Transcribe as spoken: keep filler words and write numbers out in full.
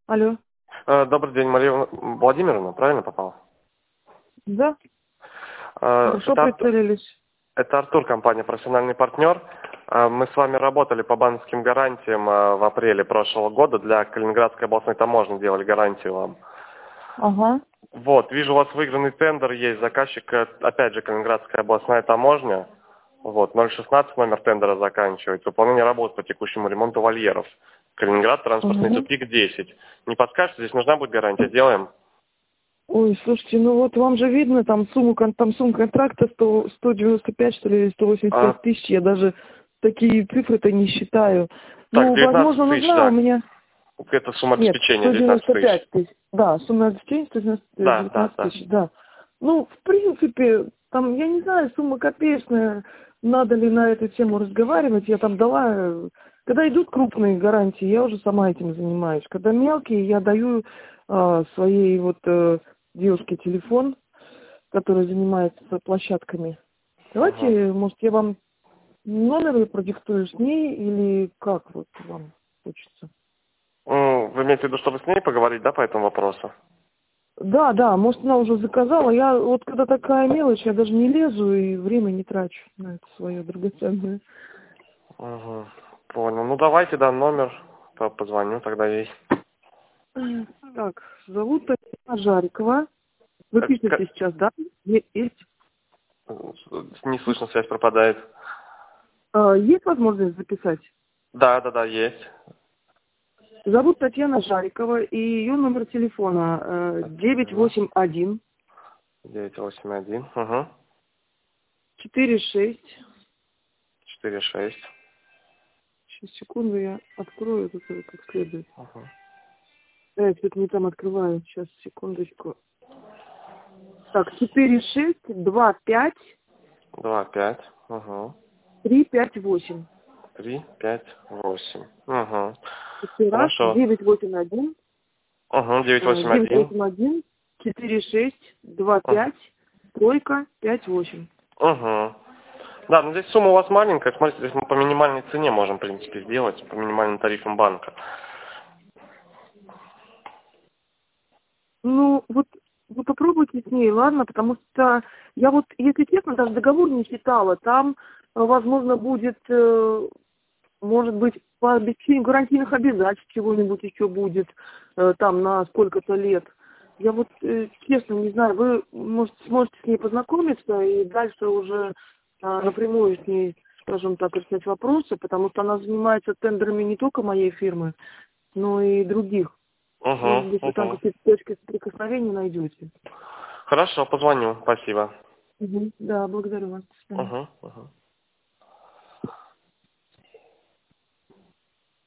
Алло. Э, Добрый день, Мария Владимировна, правильно попал? Да, Э, хорошо Это, Ар- прицелились. это Артур, компания «Профессиональный партнер». Э, Мы с вами работали по банковским гарантиям э, в апреле прошлого года. Для Калининградской областной таможни делали гарантию вам. Ага. Вот, вижу, у вас выигранный тендер есть. Заказчик, э, опять же, Калининградская областная таможня. Вот, ноль шестнадцать номер тендера заканчивается. Выполнение работ по текущему ремонту вольеров. Калининград, транспортный Угу. тупик десять. Не подскажете, здесь нужна будет гарантия? Сделаем. Ой, слушайте, ну вот вам же видно, там сумму, кон- там сумма контракта сто, сто девяносто пять, что ли, или сто восемьдесят А, пять тысяч. Я даже такие цифры-то не считаю. так, Ну, девятнадцать возможно, тысяч, нужна у да. меня... Это сумма Нет, обеспечения, сто девятнадцать девяносто тысяч. пять тысяч. Да, сумма обеспечения сто Да, да, девяносто да. тысяч, да. Ну, в принципе, там, я не знаю, сумма копеечная. Надо ли на эту тему разговаривать? Я там дала... э, Когда идут крупные гарантии, я уже сама этим занимаюсь. Когда мелкие, я даю а, своей вот э, девушке телефон, которая занимается площадками. Угу. Давайте, может, я вам номер продиктую с ней или как вот вам хочется? М, Вы имеете в виду, чтобы с ней поговорить, да, по этому вопросу? Да, да, может, она уже заказала. Я вот когда такая мелочь, я даже не лезу и время не трачу на это свое драгоценное. Угу. Понял. Ну, давайте, да, номер. по- Позвоню тогда ей. Так, зовут Татьяна Жарикова. Вы Э, пишете к- сейчас, да? Е- Есть, Не слышно, связь пропадает. А, есть возможность записать? Да, да, да, есть. Зовут Татьяна Жарикова, и ее номер телефона э, девять Татьяна. восемь один девять восемь один. Угу. четыре шесть. четыре шесть. Сейчас, секунду, я открою это как следует. Угу. Да, я что-то не там открываю. Сейчас, секундочку. Так, четыре шесть два пять два пять. Угу. три пять восемь. три пять восемь. Угу. Еще раз, Хорошо. девять восемь один Угу. девять восемь девять один. восемь один четыре шесть два Угу. пять тройка пять восемь. Угу. Да, ну здесь сумма у вас маленькая. Смотрите, здесь мы по минимальной цене можем, в принципе, сделать, по минимальным тарифам банка. Ну, вот вы попробуйте с ней, ладно, потому что я вот, если честно, даже договор не читала. Там, э, возможно, будет, э, может быть, по обеспечению гарантийных обязательств чего-нибудь еще будет, э, там, на сколько-то лет. Я вот, э, честно, не знаю, вы, может, сможете с ней познакомиться и дальше уже э, напрямую с ней, скажем так, решать вопросы, потому что она занимается тендерами не только моей фирмы, но и других. Угу. Может быть, вы там Угу. какие-то точки соприкосновения найдете. Хорошо, позвоню. Спасибо. Мгм. Да, благодарю вас. До свидания. Угу. Угу.